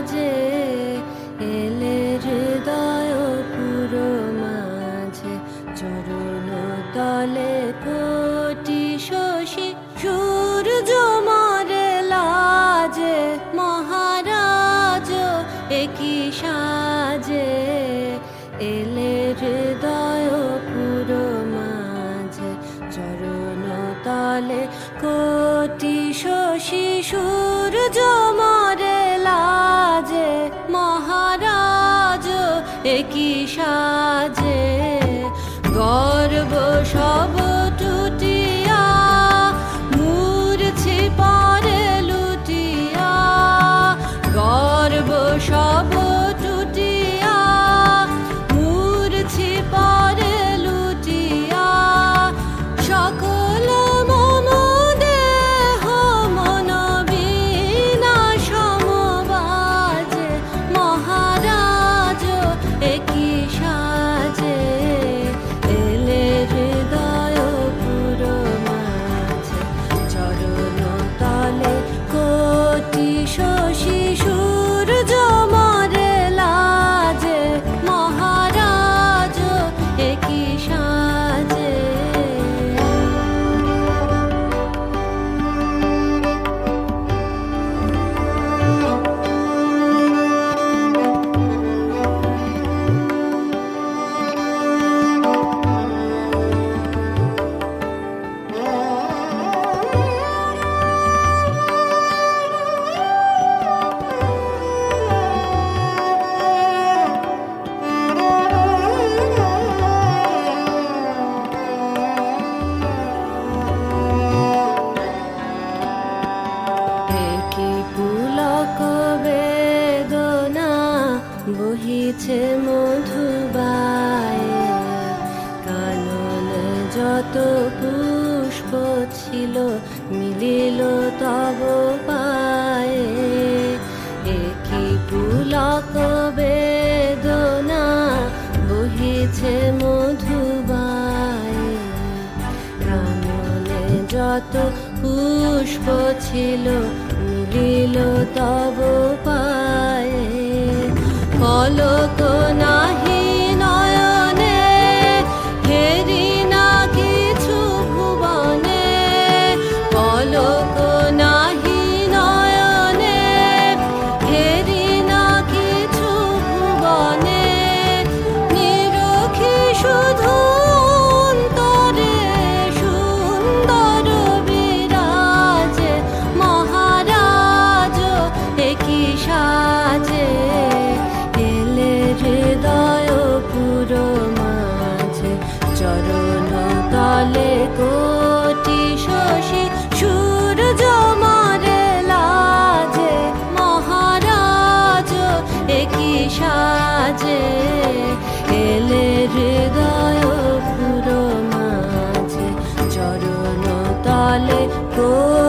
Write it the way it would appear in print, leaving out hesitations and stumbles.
সাজে এলে হৃদয় পুরো মাঝে চরণ তলে কোটি শশী সূর্য মরে লাজে মহারাজ একই সাজে এলে হৃদয় পুরো মাঝে চরণ তলে কোটি শশী সূর্য মরে লাজে মহারাজ একই সাজে গর্ব সব টুটিয়া মূর্ছি পরে লুটিয়া গর্ব সব টুটিয়া মূর্ছি পরে লুটিয়া সকল মম দেহ মন বিনা সমবাজে মহারাজ একই সাজে এলে হৃদয় পুরো মাঝে চরণ তলে কোটি শশী সূর্য মরে লাজে মহারাজ একই সাজে পুলক বেদনা বহিছে মধুবায়ে কাননে যত পুষ্প ছিল মিলিল তব পায়ে একই পুলক বেদনা বহিছে মধুবায়ে কাননে যত পুষ্প ছিল মিলিল তব পায়ে পলক নাহি নয়নে হেরি না কিছু ভুবনে পলক নাহি নয়নে হেরি না কিছু ভুবনে নিরখি শুধু অন্তরে সুন্দর বিরাজে মহারাজ একই সাজে এলে হৃদয় পুরো মাঝে চরণ তলে কোটি শশী সূর্য মরে লাজে মহারাজ একই সাজে এলে হৃদয় পুরো মাঝে চরণ তলে